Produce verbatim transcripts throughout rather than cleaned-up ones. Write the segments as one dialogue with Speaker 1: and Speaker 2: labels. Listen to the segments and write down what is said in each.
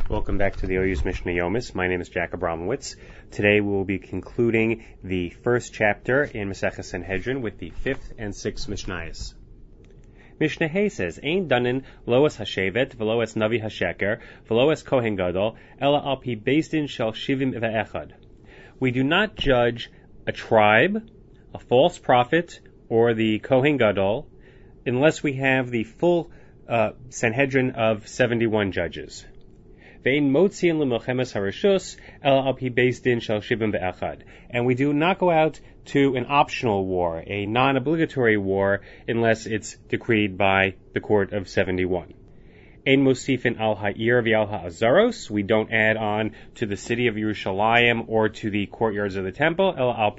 Speaker 1: Welcome back to the O U's Mishnah Yomis. My name is Jack Abramowitz. Today we will be concluding the first chapter in Maseches Sanhedrin with the fifth and sixth Mishnayos. Mishnah Hay says, Ein danin loas hashevet veloas navi hasheker veloas kohen gadol ela al pi beis din shel shivim ve'echad. We do not judge a tribe, a false prophet, or the kohen gadol unless we have the full uh, Sanhedrin of seventy-one judges. And we do not go out to an optional war, a non-obligatory war, unless it's decreed by the court of seventy-one. We don't add on to the city of Yerushalayim or to the courtyards of the temple.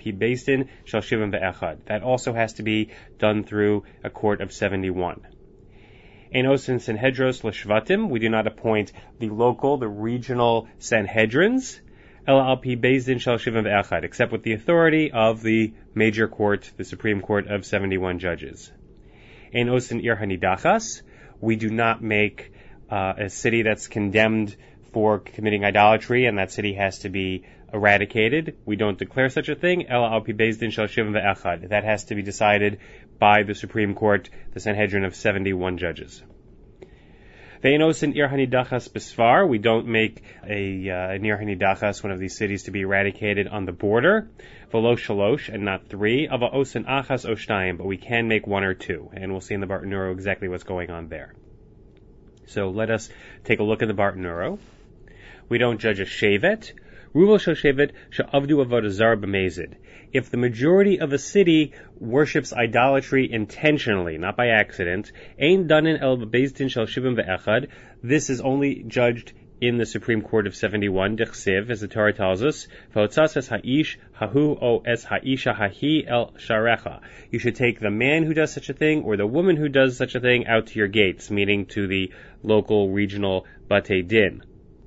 Speaker 1: That also has to be done through a court of seventy-one. Enos in Sanhedros l'shvatim, we do not appoint the local, the regional Sanhedrins, el al pi beis din shel shivim ve'echad, except with the authority of the major court, the Supreme Court of seventy-one judges. Enos in ir hanidachas, we do not make uh, a city that's condemned for committing idolatry, and that city has to be eradicated. We don't declare such a thing. El al pi beis din shel shivim ve'echad. That has to be decided by the Supreme Court, the Sanhedrin of seventy-one judges. Ve'enos in ir hanidachas besfar. We don't make a uh, nir hanidachas, one of these cities, to be eradicated on the border. Velo shalosh, and not three. Ava osin achas oshtayim, but we can make one or two, and we'll see in the Bartanuro exactly what's going on there. So let us take a look at the Bartanuro. We don't judge a shevet. Ruval shel shevet she'avdu avodah zarah b'mezid. If the majority of a city worships idolatry intentionally, not by accident, ein danin el beis din shel shivim ve'echad, this is only judged in the Supreme Court of seventy-one, dechsiv, as the Torah tells us, v'hotzas es ha'ish hahu o es ha'isha hahi el sharecha. You should take the man who does such a thing or the woman who does such a thing out to your gates, meaning to the local, regional batei din.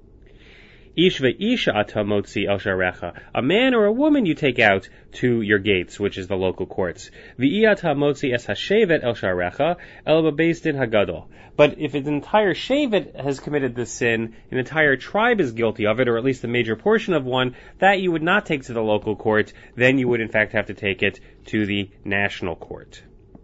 Speaker 1: Ish ve'isha ata motzi el sharecha. A man or a woman you take out to your gates, which is the local courts. V'i ata motzi es hashevet el sharecha el beis din hagadol. But if an entire shevet has committed this sin, an entire tribe is guilty of it, or at least a major portion of one, that you would not take to the local court. Then you would in fact have to take it to the national court.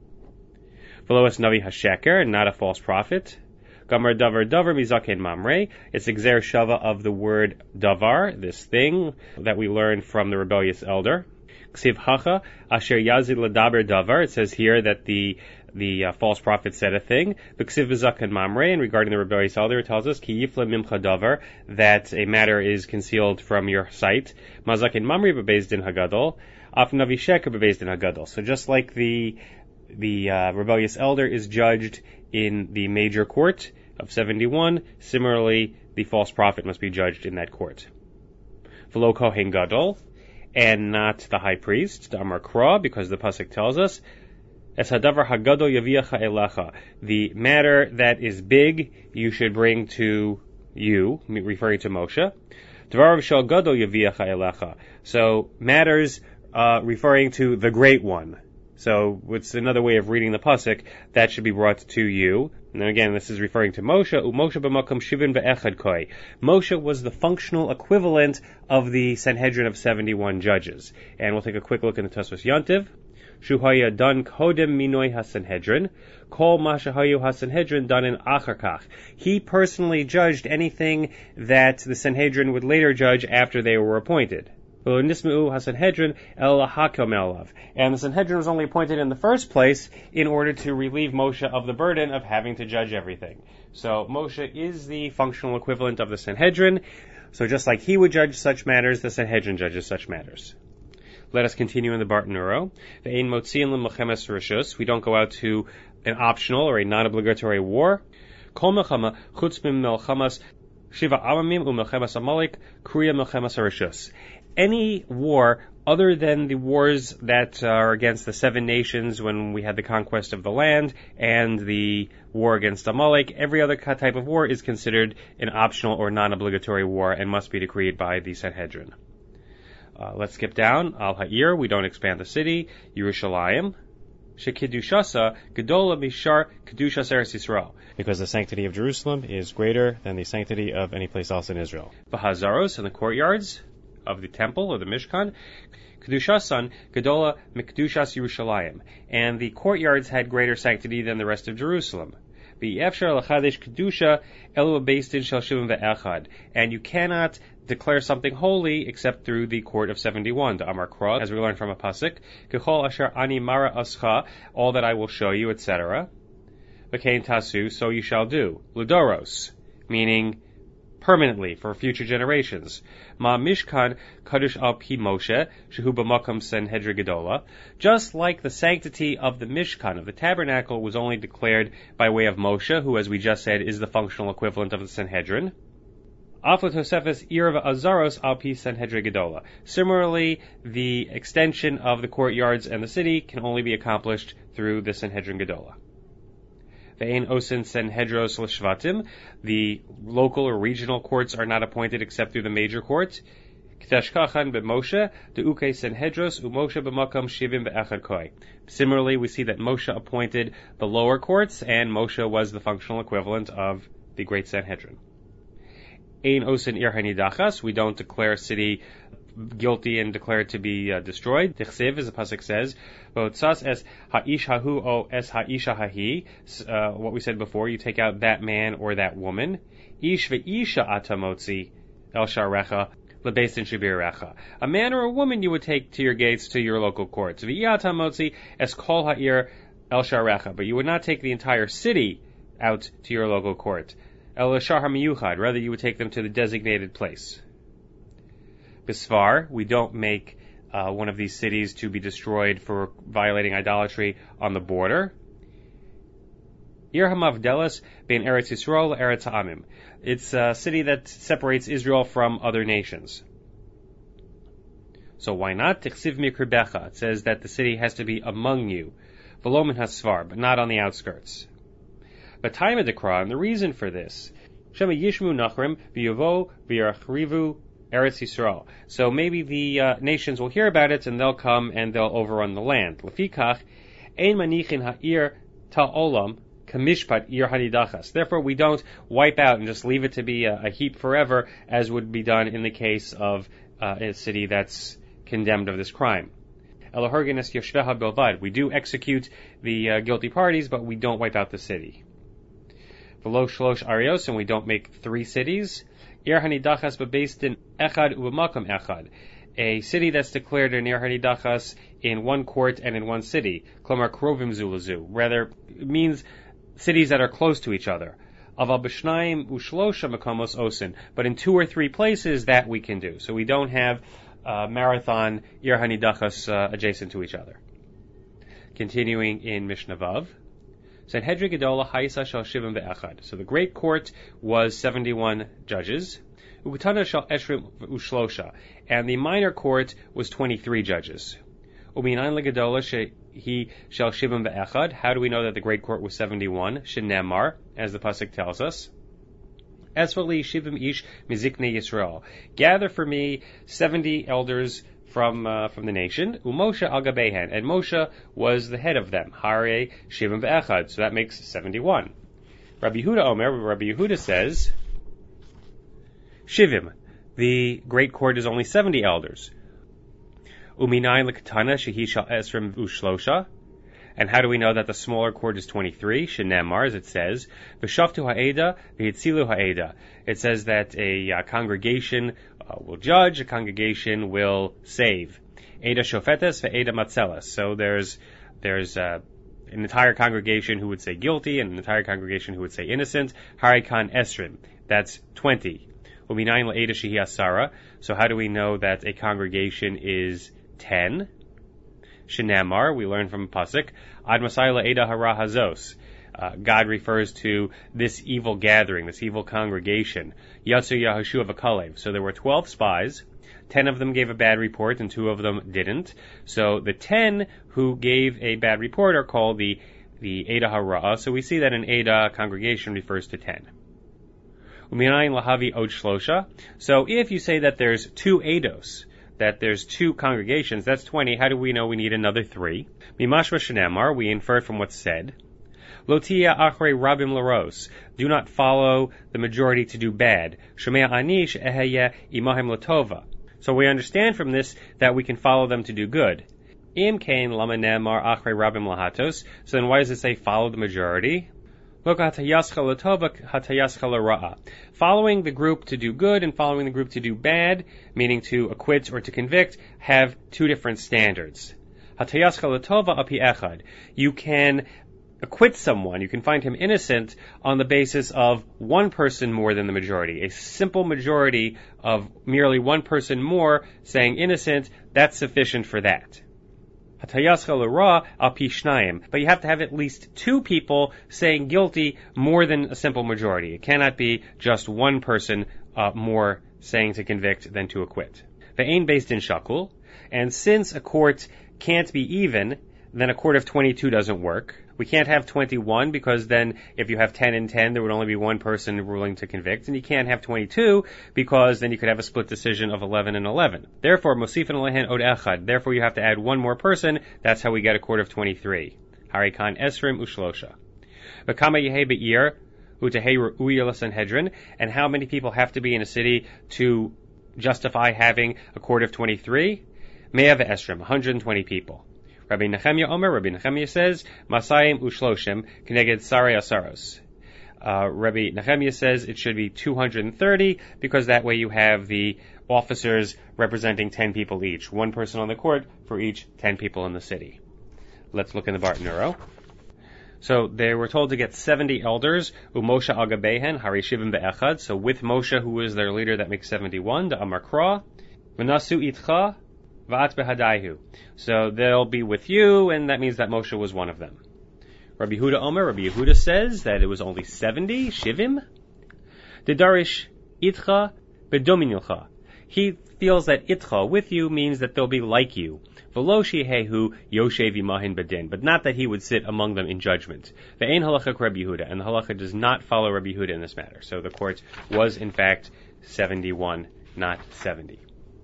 Speaker 1: Veloas navi hasheker, not a false prophet. Gamar davar davar mizaken mamre. It's exer shava of the word davar, this thing that we learned from the rebellious elder. Ksiv hacha asher yazid ladaber davar. It says here that the the uh, false prophet said a thing. Ksiv mizaken mamre. And regarding the rebellious elder, it tells us ki yifla mimcha davar, that a matter is concealed from your sight. Mazaken mamre bebeis din hagadol. Af navi sheker bebeis din hagadol. So just like the the uh, rebellious elder is judged in the major court of seventy-one, similarly, the false prophet must be judged in that court. V'lo kohen gadol, and not the high priest, Damar Kra, because the pasuk tells us, Es hadavar hagadol yaviacha elecha, the matter that is big, you should bring to you, referring to Moshe. Dvarav shel gadol yaviacha elecha, so matters uh, referring to the great one. So it's another way of reading the pasuk, that should be brought to you. And then again, this is referring to Moshe. Moshe b'makom shivin ve'echad koi. Moshe was the functional equivalent of the Sanhedrin of seventy-one judges. And we'll take a quick look in the Tosfos Yontiv. Shuhaya dan kodem minoi hasanhedrin. Kol ma shehayu hasanhedrin danin achar kach. He personally judged anything that the Sanhedrin would later judge after they were appointed. And the Sanhedrin was only appointed in the first place in order to relieve Moshe of the burden of having to judge everything. So Moshe is the functional equivalent of the Sanhedrin. So just like he would judge such matters, the Sanhedrin judges such matters. Let us continue in the Bartanuro. We don't go out to an optional or a non-obligatory war. Any war other than the wars that are against the seven nations when we had the conquest of the land and the war against Amalek, every other type of war is considered an optional or non-obligatory war and must be decreed by the Sanhedrin. Uh, let's skip down. Al Ha'ir, we don't expand the city. Yerushalayim. shekidushasa gedola mishar kedushas Eretz Yisrael, because the sanctity of Jerusalem is greater than the sanctity of any place else in Israel. V'hazaros, and the courtyards of the temple or the Mishkan, kedushasan gedola mikdushas Yerushalayim, and the courtyards had greater sanctity than the rest of Jerusalem. And you cannot declare something holy except through the court of seventy-one. To Amar Kra, as we learn from a pasuk, Kechol asher ani mara ascha, all that I will show you, et cetera. V'kein tasu, so you shall do. Ludoros, meaning permanently for future generations. Ma mishkan kadosh al pi Moshe shehu b'makom Sanhedrin gedola. Just like the sanctity of the Mishkan, of the tabernacle, was only declared by way of Moshe, who, as we just said, is the functional equivalent of the Sanhedrin. Afot Tosefes irva azaros al pi Sanhedrin gedola. Similarly, the extension of the courtyards and the city can only be accomplished through the Sanhedrin gedola. Ve'ein osin Sanhedros l'shvatim. The local or regional courts are not appointed except through the major court. K'tashkachan b'Moshe de'ukei Sanhedros u'Moshe b'makam shivim ve'echad koi. Similarly, we see that Moshe appointed the lower courts, and Moshe was the functional equivalent of the great Sanhedrin. Ein osin ir hanidachas. We don't declare a city guilty and declare it to be uh, destroyed. Tichsiv, as the pasuk says, v'otzas es ha'ish hahu o es ha'isha hahi. Uh, what we said before, you take out that man or that woman. Ish ve'isha atamotzi el sharecha lebeis din shibirecha. A man or a woman you would take to your gates to your local courts. Ve'atamotzi es kol ha'ir el sharecha. But you would not take the entire city out to your local court. El shar ha'miyuchad. Rather, you would take them to the designated place. Bisvar, we don't make uh, one of these cities to be destroyed for violating idolatry on the border. Ir hamavdelas bein Eretz Yisrael Eretz Ha'amim. It's a city that separates Israel from other nations. So why not? Tichsiv mikribecha. It says that the city has to be among you. V'lo min hasvar, but not on the outskirts. But time of the Kra, and the reason for this, Shema yishmu nachrim v'yavo v'yachrivu Eretz Yisrael. So maybe the uh, nations will hear about it and they'll come and they'll overrun the land. Lefikach ein manichin ha'ir ta'olam kamishpat ir hanidachas. Therefore, we don't wipe out and just leave it to be a, a heap forever, as would be done in the case of uh, a city that's condemned of this crime. Elohorgen es yoshveha bilvad. We do execute the uh, guilty parties, but we don't wipe out the city. V'lo shlosh arios, and we don't make three cities. Ir hanidachas bebeis din echad u'b'makam echad. A city that's declared an ir hanidachas in one court and in one city. Klomar krovim zu lezu. Rather, it means cities that are close to each other. Aval b'shnayim u'shlosha makamos osin. But in two or three places, that we can do. So we don't have uh, marathon ir hanidachas uh, adjacent to each other. Continuing in Mishnah Vav. Sanhedrin gedola haisa shal shivim ve'echad. So the great court was seventy-one judges. Uketana shal eshrim ushlosha. And the minor court was twenty-three judges. Uminayin legedola shehi shal shivim ve'echad. How do we know that the great court was seventy-one? Shenemar, as the pasuk tells us. Esvali shivim ish miziknei Yisrael. Gather for me seventy elders from uh, from the nation. Umoshe al gabehen, and Moshe was the head of them. Hare shivim ve'echad, so that makes seventy-one. Rabbi Yehuda Omer, Rabbi Yehuda says, shivim, the great court is only seventy elders. Uminayin lekatana shehi shal esrim ushlosha. And how do we know that the smaller court is twenty-three? Shenemar, as it says, v'shaftu ha'eda v'yitzilu ha'eda. It says that a uh, congregation uh, will judge, a congregation will save. Eda shofetes ve'eda matzelas. So there's there's uh, an entire congregation who would say guilty and an entire congregation who would say innocent. Harikan esrim. That's twenty. Uminayin la'eda shehi asara. So how do we know that a congregation is ten? Shenamar, we learn from Pasuk, Ad Masayla Eda Hara Hazos. Uh, God refers to this evil gathering, this evil congregation. Yatsu Yahushua V'Kalev. So there were twelve spies. Ten of them gave a bad report and two of them didn't. So the ten who gave a bad report are called the, the Eda Hara. So we see that an Eda congregation refers to ten. Uminayin Lahavi Od Shlosha. So if you say that there's two Eidos, that there's two congregations, that's twenty. How do we know we need another three? Mimashma shenamar, we infer from what's said. Lotia achrei rabim laros. Do not follow the majority to do bad. Shemea anish eheya imahim latova. So we understand from this that we can follow them to do good. Im kain lama nemar achrei rabim lahatos. So then why does it say follow the majority? Following the group to do good and following the group to do bad, meaning to acquit or to convict, have two different standards. You can acquit someone, you can find him innocent on the basis of one person more than the majority. A simple majority of merely one person more saying innocent, that's sufficient for that. But you have to have at least two people saying guilty more than a simple majority. It cannot be just one person uh, more saying to convict than to acquit. Ve'ein based in shakul, and since a court can't be even, then a court of twenty-two doesn't work. We can't have twenty-one because then if you have ten and ten, there would only be one person ruling to convict. And you can't have twenty-two because then you could have a split decision of eleven and eleven. Therefore, Mosifin lehen od echad. Therefore, you have to add one more person. That's how we get a court of twenty-three. Harikan esrim ushlosha. V'kama yehe be'ir utehei ru'uya l'sanhedrin. And how many people have to be in a city to justify having a court of twenty-three? Mea ve'esrim, one hundred twenty people. Rabbi Nechemia Omer, Rabbi Nechemia says, Masayim ushloshim keneged sari asaros. Uh, Rabbi Nechemia says it should be two hundred thirty because that way you have the officers representing ten people each. One person on the court for each ten people in the city. Let's look in the Bartenura. So they were told to get seventy elders, Umoshe agabehen, harishivim be'echad. So with Moshe, who is their leader, that makes seventy-one, the Amakra, V'nasu itcha, Va'at behadaihu. So they'll be with you, and that means that Moshe was one of them. Rabbi Yehuda Omer, Rabbi Yehuda says that it was only seventy, shivim. Didarish itcha bedominilcha. He feels that itcha, with you, means that they'll be like you. V'lo shihehu yoshev imahin bedin, but not that he would sit among them in judgment. Ve'ein halachak Rabbi Yehuda, and the halacha does not follow Rabbi Yehuda in this matter. So the court was in fact seventy-one, not seventy.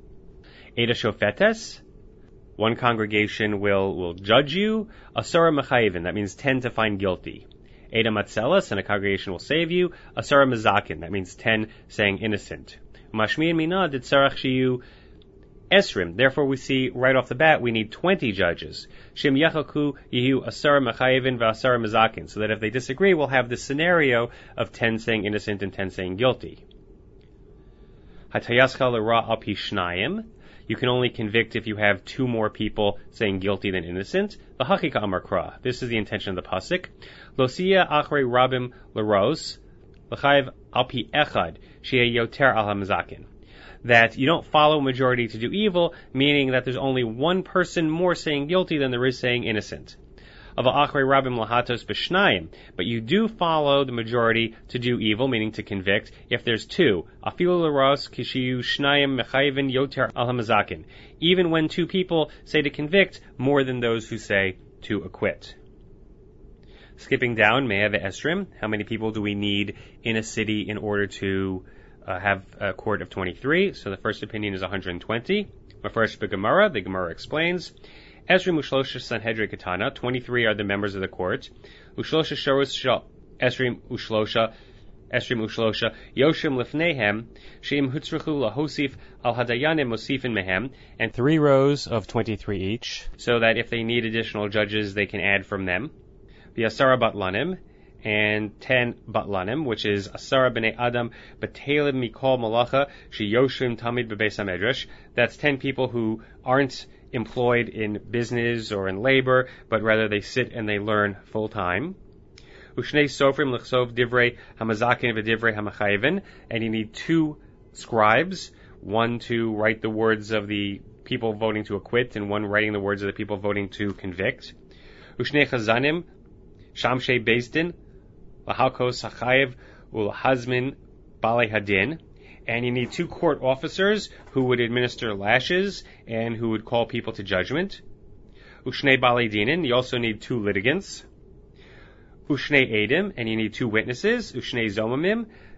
Speaker 1: Eda shofetes, one congregation will, will judge you. Asara mechayivin, that means ten to find guilty. Eda matzelas, and a congregation will save you. Asara mazakin, that means ten saying innocent. Mashmiyan mina did sarach shiyu esrim, therefore we see right off the bat we need twenty judges. Shim yachaku yihu asara mechayivin v'asara mazakin, so that if they disagree we'll have this scenario of ten saying innocent and ten saying guilty. Hatayascha l'ra al pi shnayim, you can only convict if you have two more people saying guilty than innocent. V'hachika amar kra. This is the intention of the pasuk. Losia achrei rabim l'ros, l'chayv al pi echad, she'eh yoter al hamazakin. That you don't follow majority to do evil, meaning that there's only one person more saying guilty than there is saying innocent. Of achrei rabim lahatos b'shnayim, but you do follow the majority to do evil, meaning to convict, if there's two. Afilu l'ros kishiyu shnayim mechayvin yoter al hamazakin. Even when two people say to convict more than those who say to acquit. Skipping down, Mea ve'esrim, how many people do we need in a city in order to uh, have a court of twenty-three? So the first opinion is one hundred twenty. Mefresh b'Gemara, the Gemara explains, Esrim ushlosha sanhedrin katana, twenty-three are the members of the court. Ushlosha shorus shal esrim ushlosha, esrim ushlosha, yoshim lifnehem, sheim hutzruchu lahosif al hadayanim mosifin mehem, and three rows of twenty-three each, so that if they need additional judges, they can add from them. V'asara batlanim, and ten batlanim, which is asara b'nei adam b'telim mikol malacha she yoshim tamid b'beis hamedrash. That's ten people who aren't employed in business or in labor, but rather they sit and they learn full time. Ushnei sofrim l'chsov divrei hamazakin v'divrei hamachayvin, and you need two scribes, one to write the words of the people voting to acquit, and one writing the words of the people voting to convict. Ushnei chazanim shamshei bezdin lahalkos hachayev ulhazmin balei hadin. And you need two court officers who would administer lashes and who would call people to judgment. Ushnei balei dinin, you also need two litigants. Ushnei edim, and you need two witnesses. Ushnei zomamim,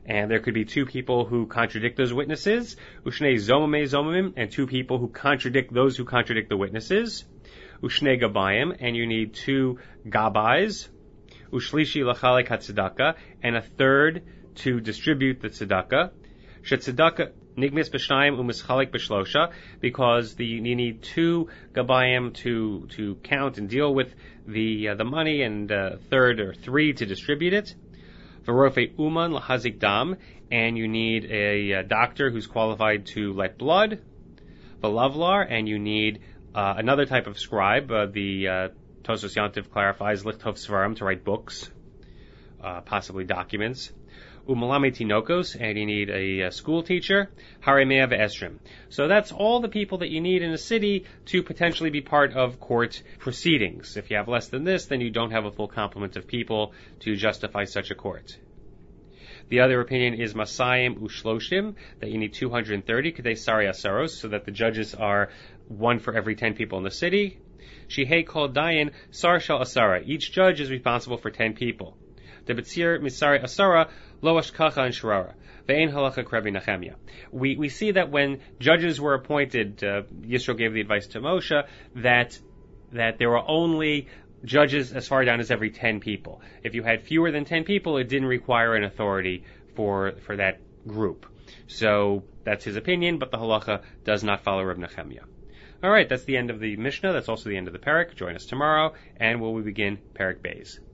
Speaker 1: And there could be two people who contradict those witnesses, Ushnei Zomame Zomamim, and two people who contradict those who contradict the witnesses, Ushnei Gabayim, and you need two Gabais, Ushlishi Lachalek HaTzedakah, and a third to distribute the tzedakah. Shetzedakah Nigmis B'shnayim U'mischalek B'shlosha, because the, you need two Gabayim to, to count and deal with the, uh, the money, and a third or three to distribute it. V'rofe Uman L'hazik Dam, and you need a, a doctor who's qualified to let blood. V'lavlar, and you need uh, another type of scribe, uh, the uh, Tosos Yantiv clarifies, Lichtov Svarim, to write books, uh, possibly documents. Umalame Tinokos, and you need a, a school teacher. Haremea ve'esrim. So that's all the people that you need in a city to potentially be part of court proceedings. If you have less than this, then you don't have a full complement of people to justify such a court. The other opinion is Masayim Ushloshim, that you need two hundred thirty, Kadei Sari Asaros, so that the judges are one for every ten people in the city. Shihei Kol Dayan Sar Shal Asara. Each judge is responsible for ten people. Debetzir Misari Asara Lo Ashkacha and Shirara. Ve'en Halacha Krebi Nehemiah. We we see that when judges were appointed, uh, Yisro gave the advice to Moshe that that there were only judges as far down as every ten people. If you had fewer than ten people, it didn't require an authority for for that group. So that's his opinion, but the halacha does not follow Reb Nehemiah. All right, that's the end of the Mishnah. That's also the end of the Perek. Join us tomorrow, and we'll begin Perek Beis.